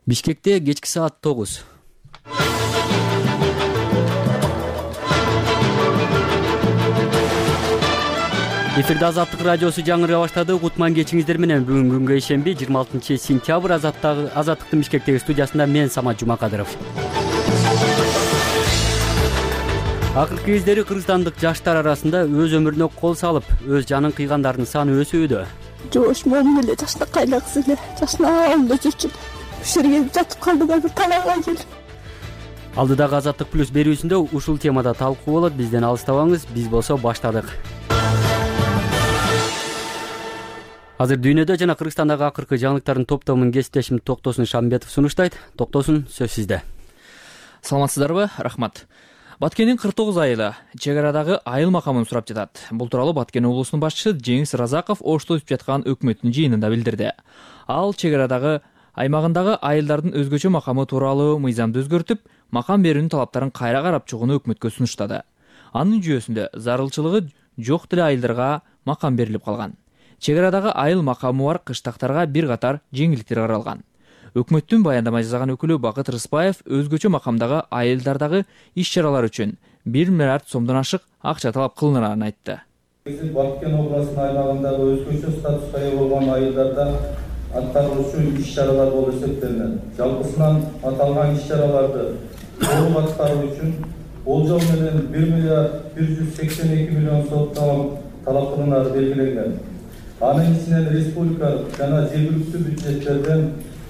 Бишкекте кечки саат 9. Эфирде Азаттык радиосу жаңырыга баштады. Кутман кечиңиздер менен. Бүгүн күнгө ишемби 26-сентябрь. Азаттыктын Бишкектеги студиясында мен Самат Жумакадыров. Акыркы кездери кыргызстандык жаштар арасында өз өмүрүнө кол салып, өз жанын кыйгандардын саны өсүүдө. Жош момун эле жашына кайнаксы эле, жашына алында жүрчү. Ушул жерге жатып калды да бир талаага келип. Алдыдагы Азаттык плюс берүүсүндө ушул темада талкуу болот. Бизден алыстабаңыз, биз болсо баштадык. Азыр дүйнөдө жана Кыргызстандагы акыркы жаңылыктардын топтомун кесиптешим Токтосун Шамбетов сунуштайт. Токтосун, сөз сизде. Саламатсыздарбы? Рахмат. Баткендин 49 айылы чек арадагы айыл макамын сурап жатат. Бул тууралуу Баткен облусунун башчысы Жеңис Разаков Ошто өтүп жаткан өкмөттүн жыйынында билдирди. Ал чек арадагы аймагындагы айылдардын өзгөчө макамы тууралуу мыйзамды өзгөртүп, макам берүүнүн талаптарын кайра карап чыгууну өкмөткө сунуштады. Анын жүйөсүндө зарылчылыгы жок деле айылдарга макам берилип калган. Чек арадагы айыл макамы бар кыштактарга бир катар жеңилдиктер каралган. Өкмөттүн баяндама жасаган өкүлү Бакыт Рыспаев өзгөчө макамдагы айылдардагы иш-чаралар үчүн 1 миллиард сомдон ашык акча талап кылынганын айтты. Баткен областынын аймагындагы өзгөчө статуска ээ болгон айылдарда аткарылуучу иш-чаралар болуп эсептелинет. Жалпысынан аталган иш-чараларды толук аткаруу үчүн болжол менен 1 миллиард 182 миллион сом талап кылынары белгиленген. Анын ичинен республикалык жана жергиликтүү бюджеттерден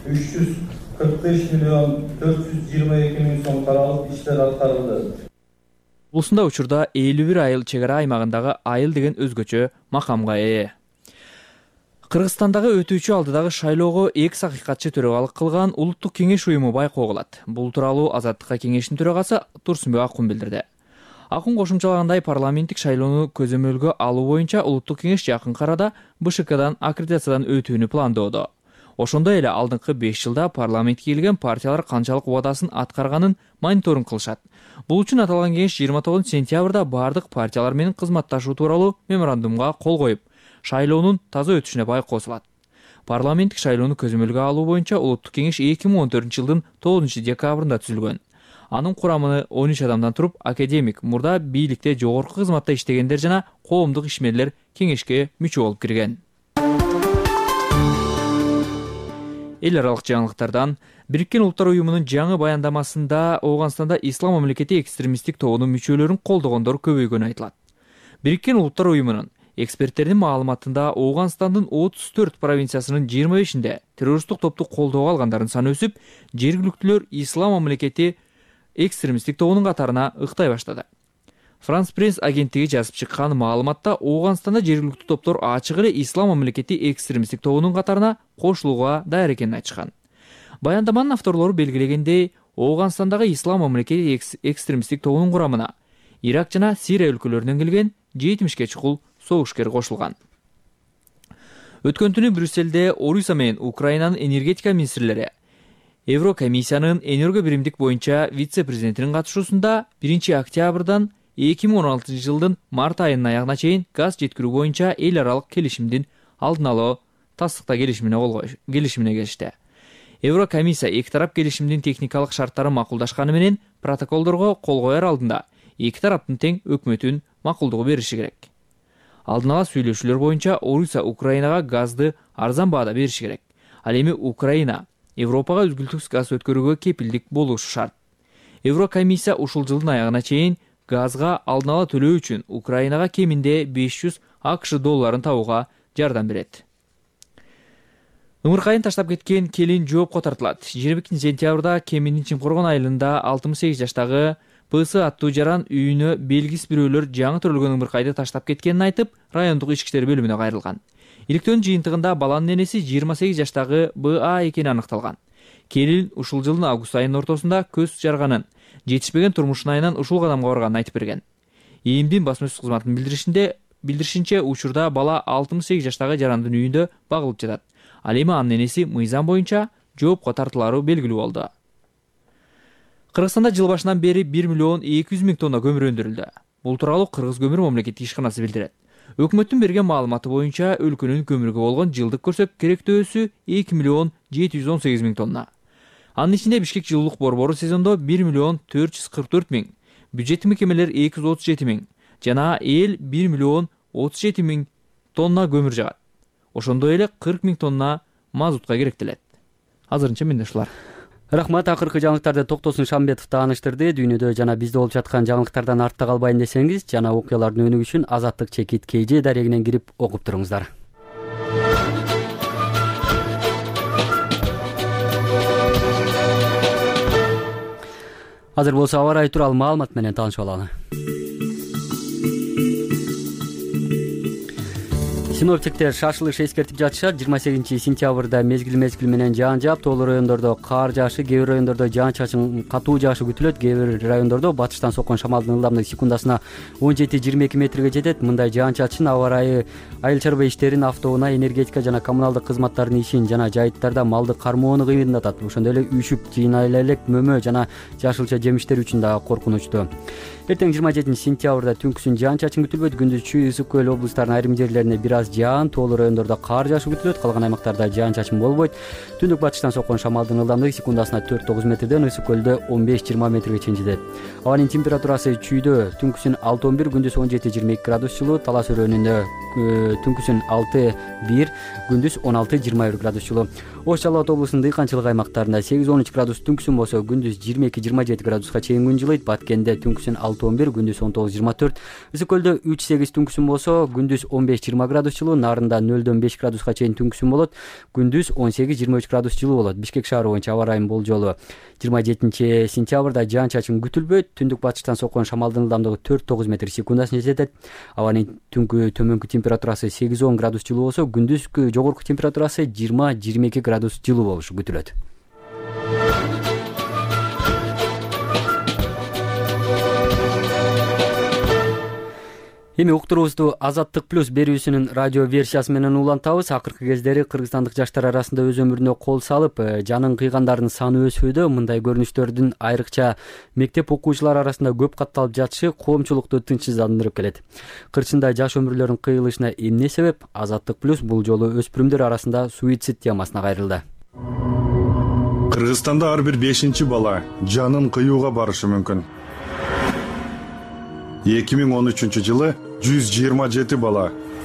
345 миллион 422 миң сом каралып иштер аткарылды. Улусунда учурда 51 айыл чек ара аймагындагы айыл деген өзгөчө макамга ээ. Кыргызстандагы өтүүчү алдыдагы шайлоого экс акыйкатчы төрөгалык кылган Улуттук кеңеш уюму байкоголот. Бул тууралуу Азаттыкка кеңештин төрагасы Турсунбек Акун билдирди. Акун кошумчалагандай парламенттик шайлоону көзөмөлгө алуу боюнча Улуттук кеңеш жакын арада БШКдан аккредитациядан өтүүнү пландоодо. Ошондой эле алдыңкы 5 жылда парламентке келген партиялар канчалык убадасын аткарганын мониторинг кылышат. Бул үчүн аталган кеңеш 29 сентябрда бардык партиялар менен кызматташуу тууралуу меморандумга кол коюп, шайлоонун таза өтүшүнө байкоо салат. Парламенттик шайлоону көзөмөлгө алуу боюнча Улуттук кеңеш 2014 жылдын 9 декабрында түзүлгөн. Анын курамы 13 адамдан туруп, академик, мурда бийликте жогорку кызматта иштегендер жана коомдук ишмерлер кеңешке мүчө болуп кирген. Эл аралык жаңылыктардан Бириккен Улуттар уюмунун жаңы баяндамасында Ооганстанда ислам мамлекети экстремисттик тобунун мүчөлөрүн колдогондор көбөйгөнү айтылат. Бириккен Улуттар уюмунун эксперттердин маалыматында Ооганстандын 34 провинциясынын 25-inde террористтик топту колдоого алгандардын саны өсүп, жергиликтүүлөр ислам мамлекети экстремисттик тобунун катарына ыктай баштады. Франс пресс агенттиги жазып чыккан маалыматта Ооганстанда жергиликтүү топтор ачык эле ислам мамлекети экстремисттик тобунун катарына кошулууга даяр экенин айтышкан. Баяндаманын авторлору белгилегендей, Ооганстандагы ислам мамлекети экстремисттик тобунун курамына Ирак жана Сирия өлкөлөрүнөн келген 70ке чукул согушкер кошулган. Өткөн түнү Брюссельде Орусия менен Украинанын энергетика министрлери Еврокомиссиянын энерго биримдик боюнча вице-президентинин катышуусунда 1 октябрдан 2016 жылдын март айынын аягына чейин газ жеткирүү боюнча эл аралык келишимдин алдын алуу тастыкта келишимине келишти. Еврокомиссия эки тарап келишимдин техникалык шарттарын макулдашканы менен протоколдорго кол коер алдында эки тараптын тең өкмөтүн макулдугу бериши керек. Алдын ала сүйлөшүүлөр боюнча Орусия Украинага газды арзан баада бериши керек. Ал эми Украина Европага үзгүлтүксүз газ өткөрүүгө кепилдик болушу шарт. Еврокомиссия ушул жылдын аягына чейин газга алдын ала төлөө үчүн Украинага кеминде 500 АКШ долларын табууга жардам берет. Ымыркайын таштап кеткен келин жоопко тартылат. 22 сентябрда Кеминдин Чимкоргон айылында 68 жаштагы ПС аттуу жаран үйүнө белгисиз бирөөлөр жаңы төрөлгөн ымыркайды таштап кеткенин айтып, райондук ички иштер бөлүмүнө кайрылган. Иликтөөнүн жыйынтыгында баланын энеси 28 жаштагы БА экени аныкталган. Келин ушул жылдын август айынын ортосунда көз жарганын, жетишпеген турмушун айынан ушул кадамга барганын айтып берген. ИИМдин басма сөз кызматынын билдиришинче учурда бала 68 жаштагы жарандын үйүндө багылып жатат. Ал эми анын энеси мыйзам боюнча жоопко тартылары белгилүү болду. Кыргызстанда жыл башынан бери 1 миллион 200 миң тонна көмүр өндүрүлдү. Бул тууралуу Кыргыз көмүр мамлекеттик ишканасы билдирет. Өкмөттүн берген маалыматы боюнча өлкөнүн көмүргө болгон жылдык көрсөт керектөөсү 2 миллион 718 миң тонна. Анын ичинде Бишкек жылуулук борбору сезондо 1 миллион 444 миң, бюджет мекемелер 237 миң жана эл 1 миллион 37 миң тонна көмүр жагат. Ошондой эле 40 миң тонна мазутка керектелет. Азырынча менде ушулар. Рахмат, акыркы жаңылыктарды Токтосун Шамбетов тааныштырды. Дүйнөдө жана бизде болуп жаткан жаңылыктардан артта калбайын десеңиз, жана окуялардын өнүгүшү үчүн Азаттык чекит KG дарегинен кирип окуп туруңуздар. Азыр болсо аба ырайы тууралуу маалымат менен таанышып алалы. Синоптиктер шашылыш эскертип жатышат. 28-сентябрда мезгил менен жаан жаап, тоолуу райондордо кар жаашы, кээ бир райондордо жаан-чачын катуу жаашы күтүлөт. Кээ бир райондордо батыштан соккон шамалдын ылдамдыгы секундасына 17-22 метрге жетет. Мындай жаан-чачын аба ырайы айыл чарба иштерин, автоунаа, энергетика жана коммуналдык кызматтардын ишин жана жайыттарда малды кармоону кыйындатат. Ошондой эле үйшүк, жыйналелек, мөмө жана жашылча жемиштер үчүн да коркунучтуу. Эртең 27-сентябрда түнкүсүн жаан-чачын күтүлбөйт. Күндүз Чүй, Ысык көл облустарынын айрым жерлерине бир аз жаан, тоолуу райондордо кар жаашы күтүлөт. Калган аймактарда жаан-чачын болбойт. Түндүк батыштан соккон шамалдын ылдамдыгы секундасына 4-9 метрден, Ысык көлдө 15-20 метрге чейин жетет. Абанын температурасы Чүйдө түнкүсүн 6-11, күндүз 17-22 градус жылуу, Талас өрөөнүндө түнкүсүн 6-1, күндүз 16-21 градус жылуу. Ош Жалал Абад облусунун дыйканчылык аймактарында 8-13 градус түнкүсүн болсо, күндүз 22-27 градуска чейин күн жылыйт. Баткенде түнкүсүн 6-11, күндүз 19-24. Ысык көлдө 3-8 түнкүсүн болсо, күндүз 15-20 градус жылуу. Нарында 0-5 градуска чейин түнкүсүн болот. Күндүз 18-23 градус жылуу болот. Бишкек шаары боюнча аба ырайынын болжолу. 27-сентябрда жаан-чачын күтүлбөйт. Түндүк батыштан соккон шамалдын ылдамдыгы 4-9 метр секундасына жетет. Абанын түнкү төмөнкү температурасы 8-10 градус жылуу болсо, күндүзкү жогорку температурасы 20-22 градус жылуу болушу күтүлөт. Эми уктуруубузду Азаттык плюс берүүсүнүн радио версиясы менен улантабыз. Акыркы кездери кыргызстандык жаштар арасында өз өмүрүнө кол салып, жанын кыйгандардын саны өсүүдө. Мындай көрүнүштөрдүн айрыкча мектеп окуучулары арасында көп катталып жатышы коомчулукту тынчсыздандырып келет. Кырчында жаш өмүрлөрүнүн кыйылышына эмне себеп? Азаттык плюс бул жолу өспүрүмдөр арасында суицид темасына кайрылды. Кыргызстанда ар бир 5-чи бала жанын кыюуга барышы мүмкүн. 2013 жылы 127 бала,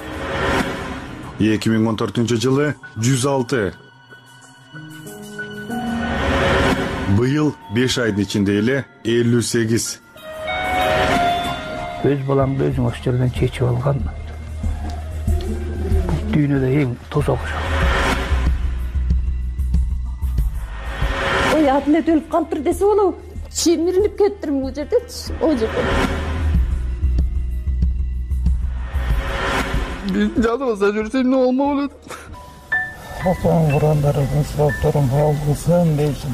2014 жылы 106. Быйыл 5 айдын ичинде эле 58. Өз балаңды өзүң ошол жерден чечип алган. Бул дүйнөдө эң тозок. Ой, адын эле өлүп калыптыр десе болобу? Чимиринип кетиптирмин бул жердечи. Ой жерде. Жаныбызда жүрсем эмне болмок эле. Атаң курандарыңдын сурокторун кабыл кылсын дейсиң.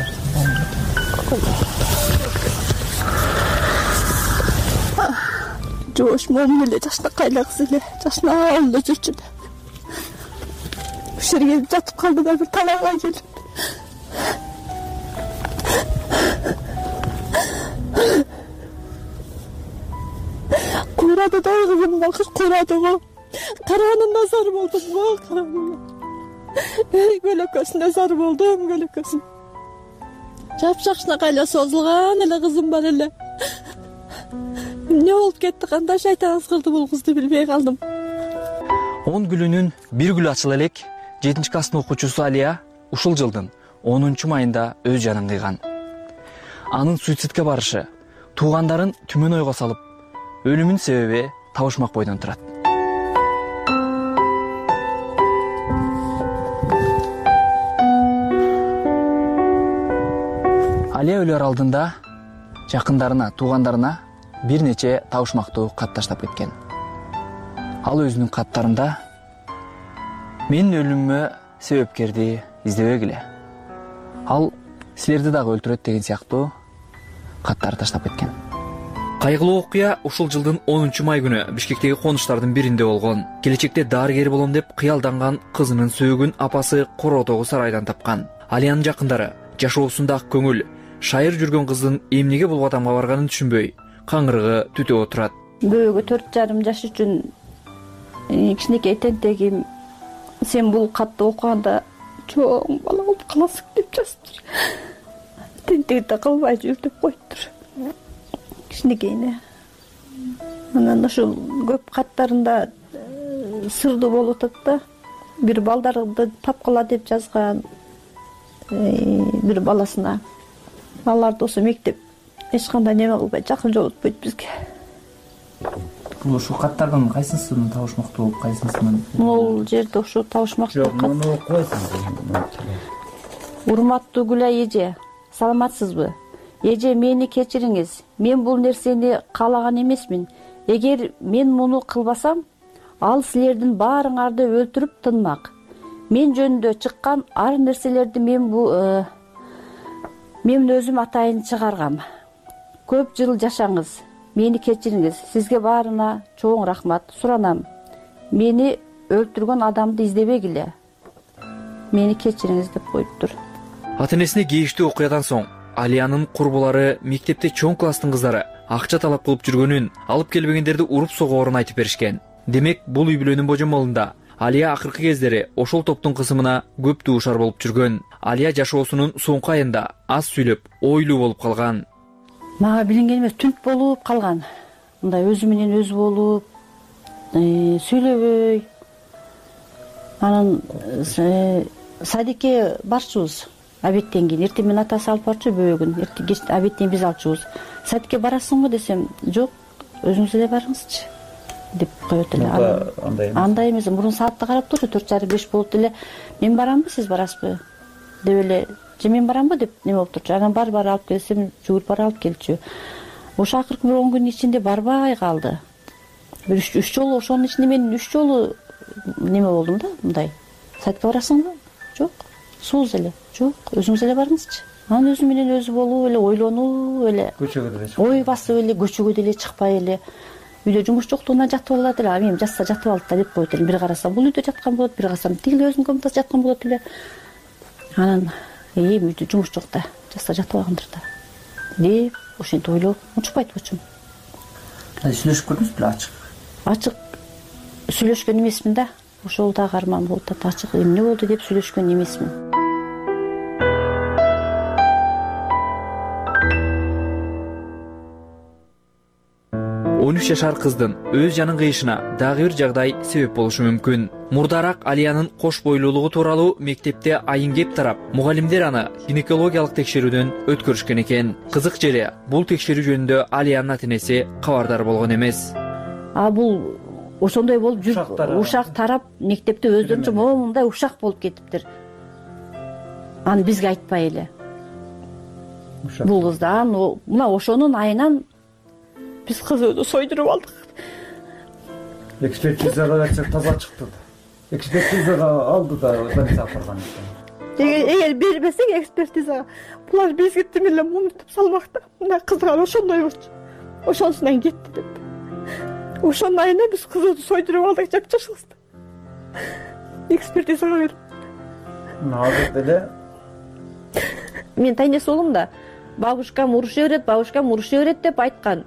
Жош момун эле жашнакайлак эле, жашнап эле жүрчү. Ушул жерге жатып калды да бир талаага келип. Куйрады да кызым, куйрады го. Караганына зар болдум го, караганына. Көлөкөсүнө зар болдум, көлөкөсүн. Жапшакшнакайла созулган эле кызым бар эле. Эмне болуп кетти, кандай шайтан ызгырды бул кызды билбей калдым. 10 гүлүнүн бир гүлү ачыла элек 7-класстын окуучусу Алия ушул жылдын 10 майында өз жанын кыйган. Анын суицидке барышы туугандарын түмөн ойго салып, өлүмүнүн себеби табышмак бойдон турат. Алия өлөр алдында жакындарына, туугандарына бир нече табышмактуу кат таштап кеткен. Ал өзүнүн каттарында менин өлүмүмө себепкерди издебегиле. Ал силерди дагы өлтүрөт деген сыяктуу каттар таштап кеткен. Кайгылуу окуя ушул жылдын 10 май күнү Бишкектеги конуштардын биринде болгон. Келечекте дарыгер болом деп кыялданган кызынын сөөгүн апасы Коротогу сарайдан тапкан. Алиянын жакындары жашоосунда ак көңүл, шайыр жүргөн кыздын эмнеге бул кадамга барганын түшүнбөй, каңгырыгы түтүп отурат. Бөөгө 4,5 жаш үчүн кичинекей тентегим, сен бул катты окуганда чоң бала болуп каласың деп жазыптыр. Тентегде кылбай жүр деп коюптур. Кичинекейине. Анан ошол көп каттарында сырдуу болуп атат да. Бир балдарды тапкыла деп жазган. Бир баласына. Балаларды ошо мектеп эч кандай неме кылбай жакын жолотпойт бизге. Бул ушул каттардын кайсысын табышмактуу болуп, кайсысын? Могул жерде ошо табышмактуу кат. Муну койсуңуз. Урматтуу Гүлай эже, саламатсызбы? Эже, мени кечириңиз. Мен бул нерсени каалаган эмесмин. Эгер мен муну кылбасам, ал силердин баарыңарды өлтүрүп тынмак. Мен жөнүндө чыккан ар нерселерди мен өзүм атайын чыгаргам. Көп жыл жашаңыз. Мени кечириңиз. Сизге баарына чоң рахмат. Суранам. Мени өлтүргөн адамды издебегиле. Мени кечириңиз деп коюптур. Ата-энесине кейиштүү окуядан соң Алиянын курбулары мектепте чоң класстын кыздары акча талап кылып жүргөнүн, алып келбегендерди уруп согоорун айтып беришкен. Демек, бул үй бүлөнүн божомолунда Алия акыркы кездери ошол топтун кысымына көп туушар болуп жүргөн. Алия жашоосунун соңку айында аз сүйлөп, ойлуу болуп калган. Мага билинген эмес, түнт болуп калган. Мындай өзү менен өзү болуп, сүйлөбөй. Анан садикке барчубуз. Абеттен кийин эртең менен атасы алып барчу бөөгүн. Кеч абеттен биз алчубуз. Садикке барасыңбы десем, жок, өзүңүз эле барыңызчы деп коет эле. Андай эмес, мурун саатты карап турчу, 4:30-5 болуп эле. Мен барамбы, сиз барасызбы? Деп эле, же мен барамбы деп неме болуп турчу. Анан бар алып келсем, жүгүрүп бара алып келчү. Ошо акыркы 10 күн ичинде барбай калды. Бир 3 жолу, ошонун ичинде мен 3 жолу неме болдум да, мындай. Садикке барасыңбы? Жок. Сууз эле. Жок, өзүңүз эле барыңызчы. Анан өзү менен өзү болуп эле, ойлонуп эле. Көчөгө деле чыкпай. Ой басып эле, көчөгө деле чыкпай эле. Үйдө жумуш жоктугунан жатып алат эле. Мен жатса жатып алат да деп койт эле. Бир карасам бул үйдө жаткан болот, бир карасам тиги өзүнүн комнатасында жаткан болот эле. Анан үйдө жумуш жок да, жатса жатып алгандыр да. Деп ошентип ойлоп, унчукпайт бочум. Сүйлөшүп көрдүңүз беле ачык? Ачык сүйлөшкөн эмесмин да. Ошол дагы арман болуп атат. Ачык эмне болду деп сүйлөшкөн эмесмин. 13 жашар кыздын өз жанын кыйышына дагы бир жагдай себеп болушу мүмкүн. Мурдараак Алиянын кош бойлуулугу тууралуу мектепте айын кеп тарап, мугалимдер аны гинекологиялык текшерүүдөн өткөрүшкөн экен. Кызык жери, бул текшерүү жөнүндө Алиянын ата-энеси кабардар болгон эмес. Бул ошондой болуп жүрүп, ушак тарап мектепте өздөрүнчө момундай ушак болуп кетиптир. Аны бизге айтпай эле. Бул кыздан мына ошонун айынан биз кызды сойдуруп алдык. Экспертизага берсек таза чыкты. Экспертизага алды да больницага апарган. Эгер бербесек экспертизага, булар бизге эле мунтуп салмакта. Мына кызга ошондой болчу. Ошонусунан кетти деп. Ошонун айынан биз кызды сойдуруп алдык жапчыш кызды. Экспертизага берип. Азыр деле мен тайнес болом да, бабушкам уруша берет деп айткан.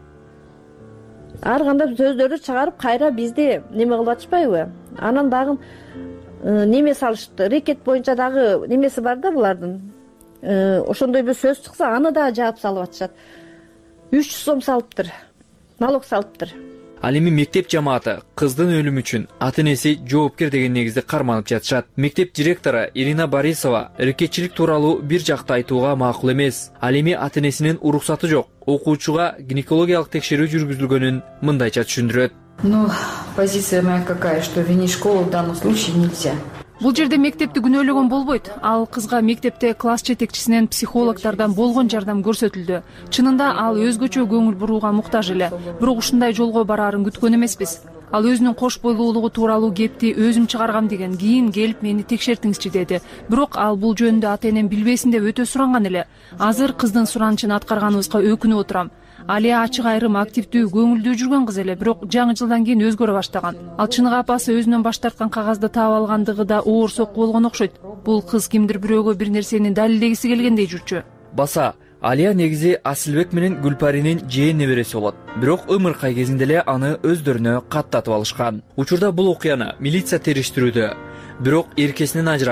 Ар кандай сөздөрдү чыгарып кайра бизди неме кылып атышпайбы? Анан дагы неме салышты. Рекет боюнча дагы немеси бар да булардын. Ошондой бир сөз чыкса, аны да жаап салып атышат. 300 сом салыптыр. Налог салыптыр. Ал эми мектеп жамааты кыздын өлүмү үчүн ата-энеси жоопкер деген негизде карманып жатышат. Мектеп директору Ирина Борисова рекетчилик тууралуу бир жакты айтууга макул эмес. Ал эми ата-энесинин уруксаты жок окуучуга гинекологиялык текшерүү жүргүзүлгөнүн мындайча түшүндүрөт. Позиция моя какая, что винить школу в данном случае нельзя. Бул жерде мектепти күнөөлөгөн болбойт. Ал кызга мектепте класс жетекчисинен, психологдордон болгон жардам көрсөтүлдү. Чынында ал өзгөчө көңүл бурууга муктаж эле. Бирок ушундай жолго бараарын күткөн эмеспиз. Ал өзүнүн кош бойлуулугу тууралуу кепти өзүм чыгаргам деген, кийин келип мени текшертиңизчи деди. Бирок ал бул жөнүндө ата-энем билбесин деп өтө суранган эле. Азыр кыздын суранычын аткарганыбызга өкүнүп отурам. Алия ачык айрым активдүү, көңүлдүү жүргөн кыз эле, бирок жаңы жылдан кийин өзгөрө баштаган. Ал чыныгы апасы өзүнөн баш тарткан кагазды таап алгандыгы да оор сокку болгон окшойт. Бул кыз кимдир бирөөгө бир нерсени далилдегиси келгендей жүрчү. Баса, Алия негизи Асылбек менен Гүлпаринин жээн небереси болот. Бирок ымыркай кезинде эле аны өздөрүнө каттатып алышкан. Учурда бул окуяны милиция териштирүүдө. Бирок эркесинен ажырап,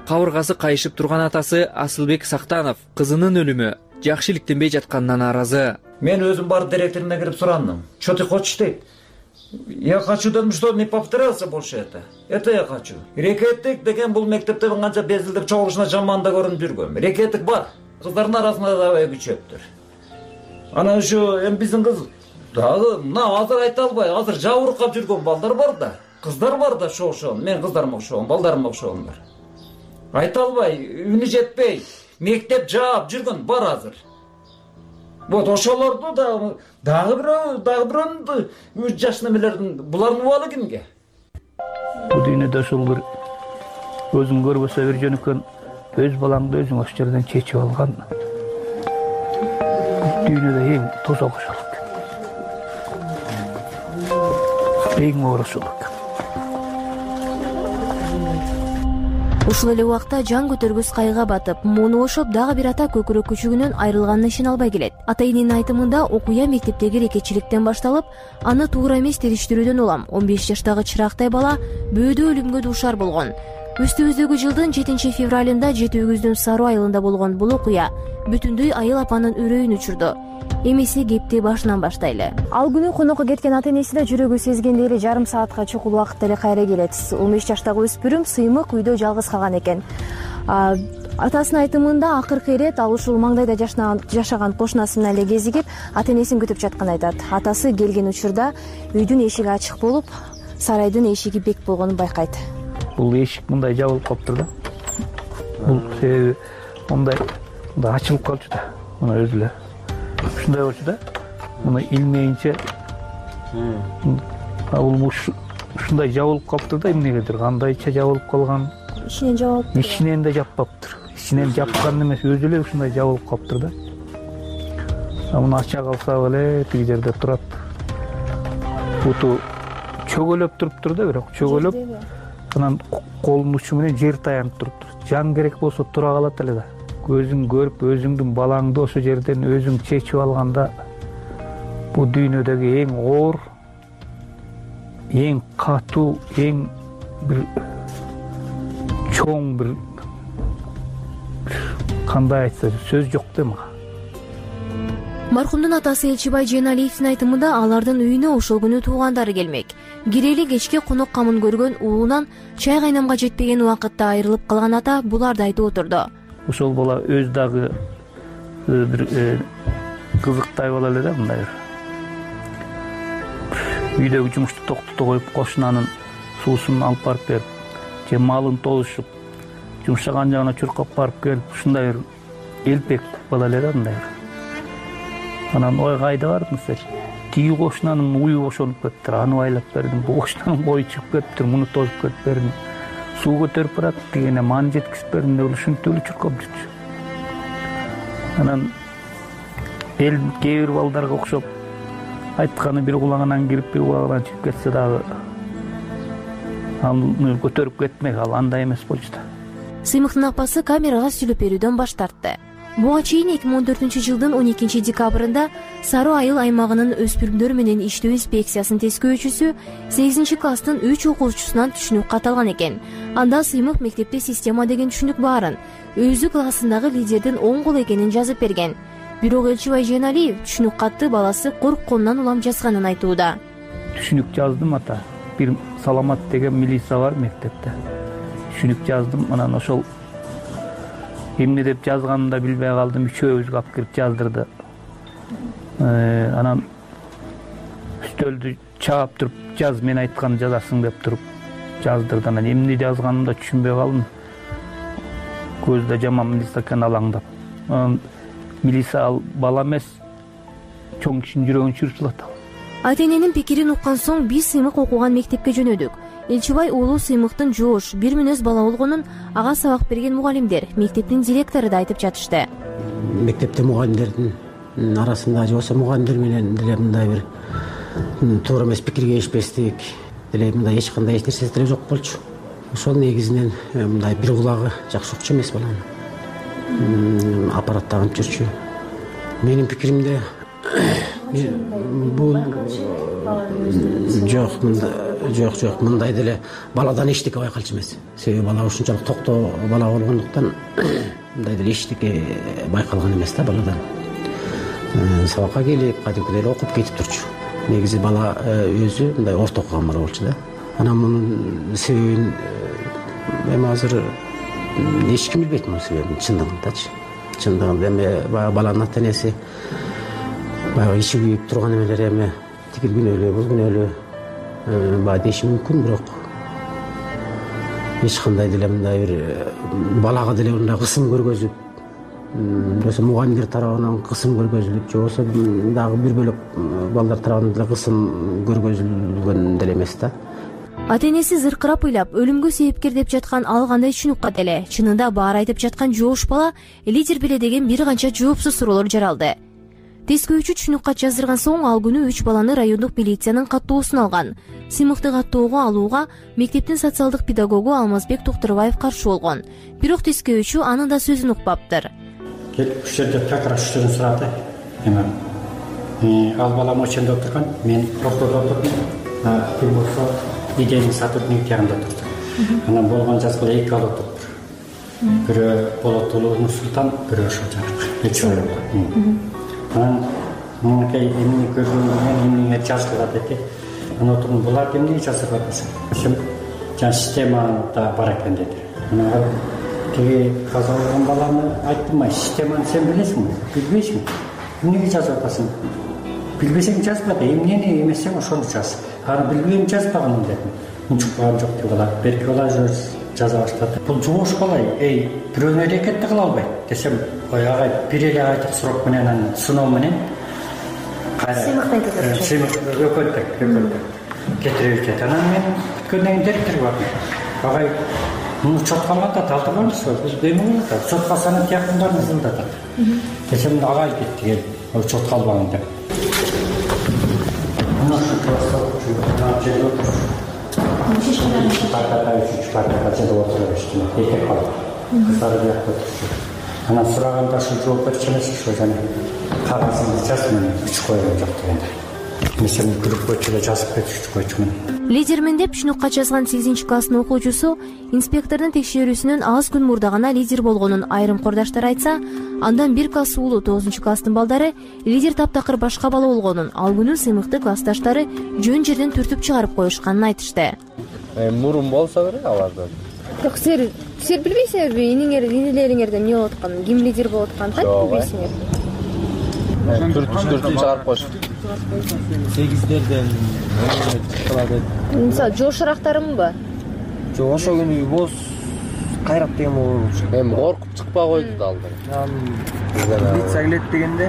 кабыргасы кайышып турган атасы Асылбек Сактанов кызынын өлүмү жакшы иликтенбей жатканынан наразы. Мен өзүм бар директоруна кирип сурандым. Что ты хочешь дейт? Я хочу, что не повторялся больше это. Это я хочу. Рекеттик деген бул мектепте канча безилдик чогулушуна жаман да көрүнүп жүргөм. Рекеттик бар. Кыздардын арасында да күчөптүр. Анан ушу эми биздин кыз дагы мына азыр айта албай, азыр жабыркап жүргөн балдар бар да. Кыздар бар да ошол. Мен кыздарыма окшогон, балдарыма окшогондар. Айта албай, үнү жетпей, мектеп жаап жүргөн бар азыр. Вот ошолорду дагы бирөөнү 3 жаш немелердин булардын убалы кимге? Бул дүйнөдө ушул бир өзүң көрбөсө бир жөнүкөн өз балаңды өзүң ошол жерден чечип алган. Дүйнөдө эң тозок ошол. Эң оор ошол. Ушул эле убакта жан көтөргүс кайгыга батып, муну ошоп дагы бир ата көкүрөк күчүгүнөн айрылганына ишене албай келет. Ата эненин айтымында окуя мектептеги рекетчиликтен башталып, аны туура эмес териштирүүдөн улам 15 жаштагы чырактай бала бөөдө өлүмгө дуушар болгон. Үстүбүздөгү жылдын 7 февралында Жети Өгүздүн Саруу айылында болгон бул окуя бүтүндөй айыл апанын үрөйүн учурду. Эмесе кепти башынан баштайлы. Ал күнү конокко кеткен ата энеси да жүрөгү сезгендей эле жарым саатка чукул убакытта эле кайра келет. 15 жаштагы өспүрүм Сыймык үйдө жалгыз калган экен. Атасынын айтымында акыркы ирет ал ушул маңдайда жашаган кошунасы менен эле кезигип, ата энесин күтүп жатканын айтат. Атасы келген учурда үйдүн эшиги ачык болуп, сарайдын эшиги бек болгонун байкайт. Бул эшик мындай жабылып калыптыр да. Бул себеби мындай ачылып калчу да. Мына өзү эле. Ушундай болчу да. Муну илмейинче бул ушундай жабылып калыптыр да, эмнегедир кандайча жабылып калган. Ичинен жабылып. Ичинен да жаппаптыр. Ичинен жапкан эмес, өзү эле ушундай жабылып калыптыр да. Муну ача калса эле тиги жерде турат. Буту чөгөлөп туруптур да, бирок чөгөлөп анан колунун учу менен жер таянып туруптур. Жан керек болсо тура калат эле да. Көзүң көрүп, өзүңдүн балаңды ошо жерден өзүң чечип алганда бул дүйнөдөгү эң оор, эң катуу, эң бир чоң бир кандай айтса сөз жок да мага. Мархумдун атасы Элчибай Жейналиевдин айтымында алардын үйүнө ошол күнү туугандары келмек. Кирели кечке конок камын көргөн уулунан чай кайнамга жетпеген убакытта айрылып калган ата буларды айтып отурду. Ошол бала өз дагы бир кызыктай бала эле да, мындай бир үйдөгү жумушту токтото коюп кошунанын суусун алып барып берип, же малын толушуп, жумшаган жагына чуркап барып келип, ушундай бир элпек бала эле да, мындай бир. Анан ой кайда бардың сен? Тиги кошунанын уyu бошонуп кетиптир, аны байлап бердим. Бу кошунанын кою чыгып кетиптир, муну тосуп кетип бердим. Суу көтөрүп барат, дегене маны жеткизип бердим деп ушинтип эле чуркап жүрчү. Анан эл кээ бир балдарга окшоп айтканы бир кулагынан кирип, бир кулагынан чыгып кетсе дагы аны көтөрүп кетмек, ал андай эмес болчу да. Сыймыктын апасы камерага сүйлөп берүүдөн баш тартты. Буга чейин 2014 жылдын 12 декабрында Саруу айыл аймагынын өспүрүмдөр менен иштөө инспекциясынын тескөөчүсү 8 класстын 3 окуучусунан түшүнүк кат алган экен. Анда Сыймык мектепте система деген түшүнүк баарын, өзү классындагы лидердин оң колу экенин жазып берген. Бирок Элчибай Жейналиев түшүнүк катты баласы коркконунан улам жазганын айтууда. Түшүнүк жаздым ата. Бир Саламат деген милиция бар мектепте. Түшүнүк жаздым, анан ошол эмне деп жазганын да билбей калдым. Үчөөбүзгө алып кирип жаздырды. Анан үстөлдү чаап туруп, жаз, мен айтканды жазасың деп туруп жаздырды. Анан эмне жазганын да түшүнбөй калдым. Көздө жаман милиция экен, алаңдап. Анан милиция ал бала эмес, чоң кишинин жүрөгүн чүрчүлөт. Ата эненин пикирин уккан соң биз Сыймык окуган мектепке жөнөдүк. Элчибай уулу Сыймыктын жоош, бир мүнөз бала болгонун ага сабак берген мугалимдер, мектептин директору да айтып жатышты. Мектепте мугалимдердин арасында же болсо мугалимдер менен деле мындай бир туура эмес пикирге келишпестик, деле мындай эч кандай нерсе деле жок болчу. Ошол негизинен мындай бир кулагы жакшы укчу эмес баланы. Аппарат тагып жүрчү. Менин пикиримде бул жок, жок мындай деле баладан эчтеке байкалчу эмес. Себеби бала ушунчалык токтоо бала болгондуктан мындай деле эчтеке байкалган эмес да баладан. Сабакка келип кадимкидей эле окуп кетип турчу. Негизи бала өзү мындай орто окуган бала болчу да. Анан мунун себебин эми азыр эч ким билбейт мунун себебин чындыгындачы. Чындыгында эми баягы баланын ата энеси баягы ичи күйүп турган эмелер эми тигил күнөөлүү бул күнөөлүү баягы деши мүмкүн, бирок эч кандай деле мындай бир балага деле мындай кысым көргөзүп, болбосо мугалимдер тарабынан кысым көргөзүлүп, же болбосо дагы бир бөлөк балдар тарабынан деле кысым көргөзүлгөн деле эмес да. Ата энеси зыркырап ыйлап өлүмгө себепкер деп жаткан ал кандай түшүнүккө деле чынында баары айтып жаткан жоош бала лидер беле деген бир канча жоопсуз суроолор жаралды. Тескөөчү түшүнүк кат жаздырган соң ал күнү 3 баланы райондук милициянын каттоосуна алган. Сыймыкты каттоого алууга мектептин социалдык педагогу Алмазбек Токторбаев каршы болгон. Бирок тескөөчү анын да сөзүн укпаптыр. Келип үч жерде такыр үчтөрүн сурады. Ал балам ошондо отурган, мен ортодо отурдум. Ким болсо идеянын сотрудник жагында турду. Анан болгон жазгыла эки бала отуруптур. Бирөө Болотулуу Нурсултан, бирөө ошол жакы. Үч бала. Анан мынакей эмне көргөндөн эмне жазгыла деди. Анан отурдум, булар эмне жазып атасың? Ошол жана системада бар экен деди. Анан тиги каза болгон баланы айттым, системаны сен билесиңби? Билбейсиң. Эмнеге жазып атасың? Билбесең жазба да, эмнени эмесең ошону жаз. Аны билбейм жазбаганмын дедим. Унчукпаган жок деп алар. Берки бала жаза баштады. Бул жоош бала, бирөөнү аракетти кыла албайт десем, агай бир эле айтып сурок менен анан сыноо менен сыймык өкөлтөк кетирип жатат. Анан мен күткөндөн кийин директорго бардым. Агай муну чотко алганда талдырганбыз, бул эме болот да, чотко санат жакындарын ызылдатат. Десем агай кетти, ал чотко албаган деп. Анан сураганда ушул жооп берчү эмес, ошо жана кагазыңды жаз, мен үч койгом жок дегенде. Мен сени күлүп эле жазып кетип койчумун. Лидермен деп түшүнүк кат жазган 8-класстын окуучусу инспектордун текшерүүсүнөн аз күн мурда гана лидер болгонун айрым кордаштар айтса, андан 1 класс уулу 9-класстын балдары лидер таптакыр башка бала болгонун, ал күнү сыймыкты классташтары жөн жерден түртүп чыгарып коюшканын айтышты. Мурун болсо керек алардан. Бирок силер билбейсиңерби, инилериңерден эмне болуп атканын, ким лидер болуп атканын кантип билбейсиңер? Түртүп чыгарып коюш. 8дерден кылады. Мисалы, жошурактарымбы? Жок, ошо күнү боз кайрап деген болчу. Эми коркуп чыкпа койду да алдан. Милиция келет дегенде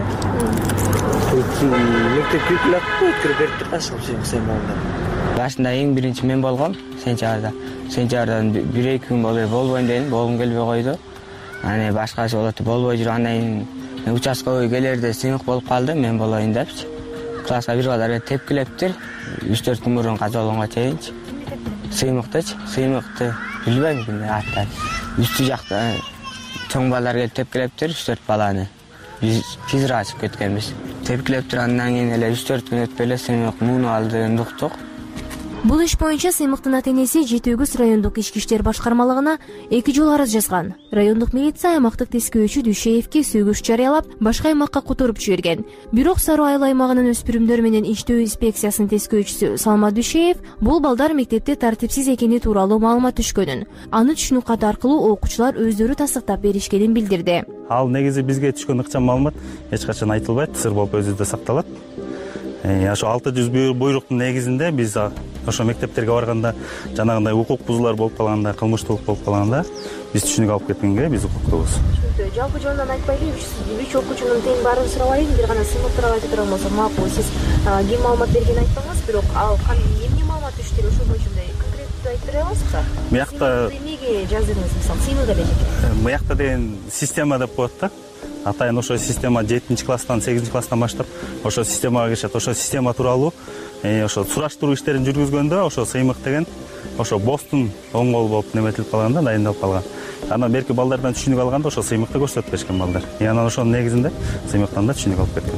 мектеп күлкүлөп өткөрүп берип турду, ошол сен болду. Башында эң биринчи мен болгом, сентябрдан 1-2 күн болбойм дедим, болгум келбей койду. Аны башкасы болот, болбой жүрүп, андан кийин участковый келерде сыймык болуп калды, мен болоюн депчи. Класска бир балдар тепкилептир, 3-4 күн мурун каза болгонго чейинчи. Сыймыкты билбейм кимдер аттан. Үстү жакта чоң балдар келип тепкилептир, 3-4 баланы. Биз тизир ачып кеткенбиз. Тепкилептир, андан кийин эле 3-4 күн өтпөй эле сыймык муну алды, уктук. Бул иш боюнча сыймыктын ата энеси Жети Өгүз райондук ички иштер башкармалыгына 2 жолу арыз жазган. Райондук милиция аймактык тескөөчү Дүйшеевке сөгүш жарыялап, башка аймакка которуп жиберген. Бирок Сары Айыл аймагынын өспүрүмдөр менен иштөө инспекциясынын тескөөчүсү Салма Дүйшеев бул балдар мектепте тартипсиз экени тууралуу маалымат түшкөнүн, аны түшүнүк кат аркылуу окуучулар өздөрү тастыктап беришкенин билдирди. Ал негизи бизге түшкөн ыкчам маалымат эч качан айтылбайт, сыр болуп өзүбүздө сакталат. Ошо 600 буйруктун негизинде биз ошо мектептерге барганда жанагындай укук бузуулар болуп калганда, кылмыштуулук болуп калганда биз түшүнүк алып кеткенге биз укуктуубуз. Жалпы жонунан айтпайлы, 3 окуучунун тең баарын сурабайын, бир гана сыймык тууралуу айтып турган болсо макул. Сиз ким маалымат бергенин айтпаңыз, бирок ал эмне маалымат түштү, ошол боюнча конкреттүү айтып бере аласызбы? Буякта эмнеге жаздыңыз, мисалы, сыймык эле жеке? Буякта деген система деп коет да. Атайын ошо система 7-класстан 8-класстан баштап ошо системага киришет. Ошо система тууралуу ошо сураштыруу иштерин жүргүзгөндө ошо сыймык деген ошо бостун оңгол болуп неметилип калганда, дайындалып калган. Анан берки балдардан түшүнүк алганда ошо сыймыкты көрсөтүп беришкен балдар. Анан ошонун негизинде сыймыктан да түшүнүк алып кеткен.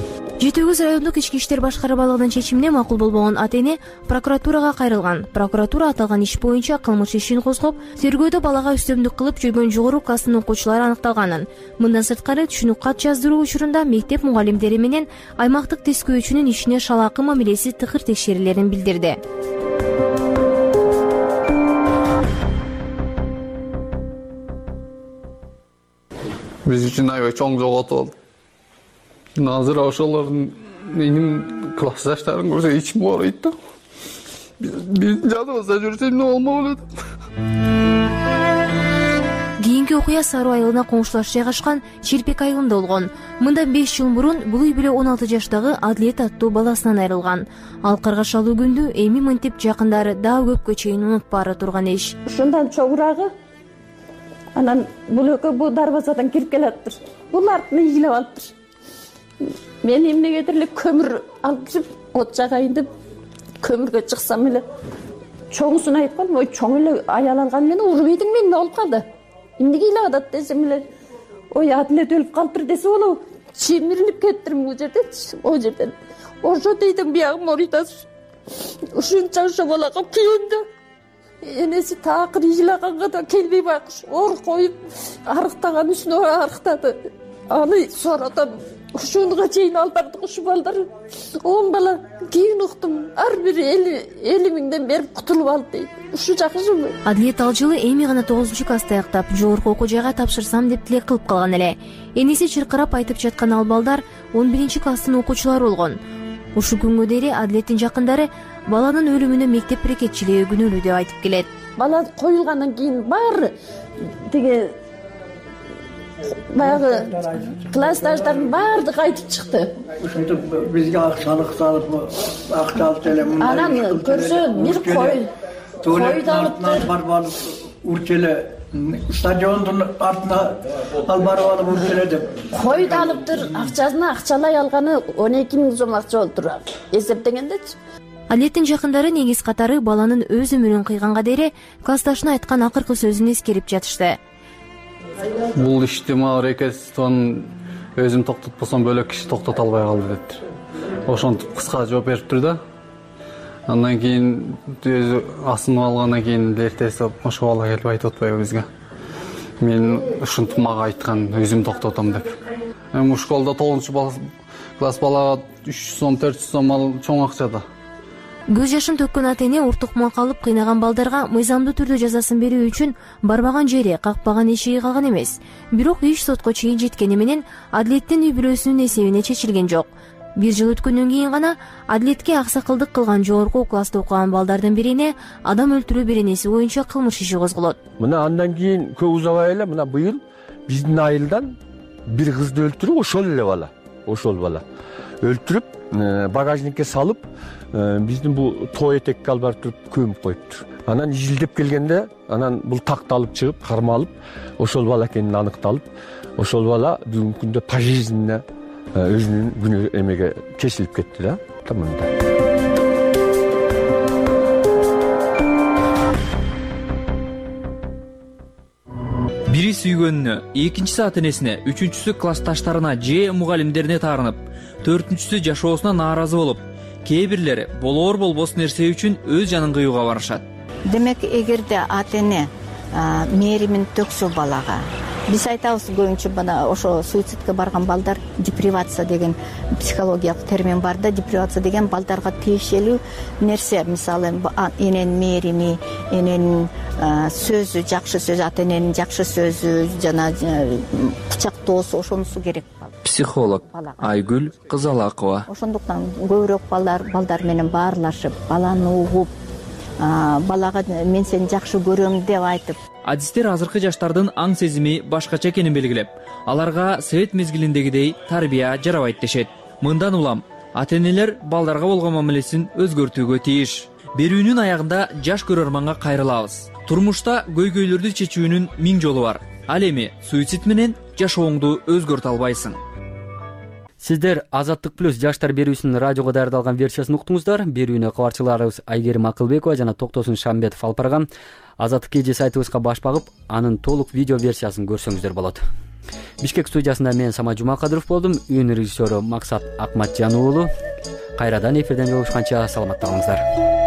Жети Өгүз райондук ички иштер башкармалыгынын чечимине макул болбогон ата эне прокуратурага кайрылган. Прокуратура аталган иш боюнча кылмыш ишин козгоп, тергөөдө балага үстөмдүк кылып жүргөн жогорку класстын окуучулары аныкталганын, мындан сырткары түшүнүк кат жаздыруу учурунда мектеп мугалимдери менен аймактык тескөөчүнүн ишине шалаакы мамилеси тыкыр текшерилерин билдирди. Биз үчүн аябай чоң жоготуу болду. Азыр ошолордун менин классташтарын көрсө ичим ооруйт да. Биздин жаныбызда жүрсө эмне болмок эле деп. Кийинки окуя Саруу айылына коңшулаш жайгашкан Черпек айылында болгон. Мында 5 жыл мурун бул үй бүлө 16 жаштагы Адлет аттуу баласынан айрылган. Ал каргашалуу күндү эми мынтип жакындары дагы көпкө чейин унутпаары турган иш. Ушундан чогурагы анан бул экөө бул дарбазадан кирип келатыр. Бул артына ийилип алыптыр. Мен эмнегедир эле көмүр алып кирип от жагайын деп көмүргө чыксам эле чоңусуна айткан, ой чоң эле аял алган менен урбайдың мен эмне болуп калды? Эмнеге ыйлап атат десем эле, ой Адлет өлүп калыптыр десе болобу? Чемиринип кеттирим бул жердечи, о жерден. Ошо дейдин биягы моритасы. Ушунча ошо балага күйөндө. Энеси такыр ийилаганга да келбей байкуш. Ор коюп арыктаган үстүнө арыктады. Аны соратам. Ушунга чейин алдардык ушу балдар. 10 бала кийин уктум. Ар бири 50 миңден берип кутулуп алды дейт. Ушу жакшымы? Адлет ал жылы эми гана 9-класста аяктап, жогорку окуу жайга тапшырсам деп тилек кылып калган эле. Энеси чыркырап айтып жаткан ал балдар 11-класстын окуучулары болгон. Ушу күнгө дейин Адлеттин жакындары баланын өлүмүнө мектеп берекетчилиги күнөөлүү деп айтып келет. Бала коюлгандан кийин баары тиги баягы классташтардын баардыгы айтып чыкты. Ошентип бизге акчалык салып, акча алып эле мындай. Анан көрсө бир койду алыптыр. Барып урчу эле стадиондун артына ал барып алып урчу эле деп. Койду алыптыр, акчасына акчалай алганы 12 миң сом акча болуптур. Эсептегендечи. Адлеттин жакындары негиз катары баланын өз өмүрүн кыйганга дейин классташына айткан акыркы сөзүн эскерип жатышты. Бул ишти мага рекетствон өзүм токтотпосом бөлөк киши токтото албай калды дептир. Ошентип кыска жооп бериптир да. Андан кийин өзү асынып алгандан кийин эртеси ошо бала келип айтып атпайбы бизге. Мен ушинтип мага айткан өзүм токтотом деп. Эми школда 9-класс балага 300 сом, 400 сом ал чоң акча да. Көз жашын төккөн ата эне уртукман калып кыйнаган балдарга мыйзамдуу түрдө жазасын берүү үчүн барбаган жери, какпаган эшиги калган эмес. Бирок иш сотко чейин жеткени менен Адлеттин үй бүлөсүнүн эсебине чечилген жок. 1 жыл өткөндөн кийин гана Адлетке аксакалдык кылган жогорку класста окуган балдардын бирине адам өлтүрүү беренеси боюнча кылмыш иши козголот. Мына андан кийин көп узабай эле мына быйыл биздин айылдан бир кызды өлтүрүп ошол бала өлтүрүп багажникке салып биздин бул тоо этекке алып барып туруп көмүп коюптур. Анан изилдеп келгенде анан бул такталып чыгып кармалып ошол бала экени аныкталып, ошол бала бүгүнкү күндө пожизненно өзүнүн күнөө эмеге кесилип кетти да. Таманда. Бири сүйгөнүнө, экинчиси ата энесине, үчүнчүсү классташтарына же мугалимдерине таарынып, төртүнчүсү жашоосуна нааразы болуп, кээ бирлери болоор болбос нерсе үчүн өз жанын кыюуга барышат. Демек, эгерде ата эне мээримин төксө балага, биз айтабыз көбүнчө мына ошо суицидке барган балдар депривация деген психологиялык термин бар да, депривация деген балдарга тиешелүү нерсе. Мисалы эненин мээрими, эненин сөзү, жакшы сөзү, ата эненин жакшы сөзү, жана кучактоосу ошонусу керек. Психолог Айгүл Кызалакова. Ошондуктан көбүрөөк балдар менен баарлашып, баланы угуп, балага мен сени жакшы көрөм деп айтып. Адистер азыркы жаштардын аң сезими башкача экенин белгилеп, аларга совет мезгилиндегидей тарбия жарабайт дешет. Мындан улам ата энелер балдарга болгон мамилесин өзгөртүүгө тийиш. Берүүнүн аягында жаш көрөрманга кайрылабыз. Турмушта көйгөйлөрдү чечүүнүн 1000 жолу бар. Ал эми суицид менен жашооңду өзгөртө албайсың. Сиздер Азаттык плюс жаштар берүүсүнүн радиого даярдалган версиясын уктуңуздар. Берүүнү кабарчыларыбыз Айгерим Акылбекова жана Токтосун Шамбетов алып барган. Азаттык KG сайтыбызга баш багып, анын толук видео версиясын көрсөңүздөр болот. Бишкек студиясында мен Самат Жумакадыров болдум. Үйүн режиссеру Максат Акматжан уулу. Кайрадан эфирден жолугушканча саламатта калыңыздар.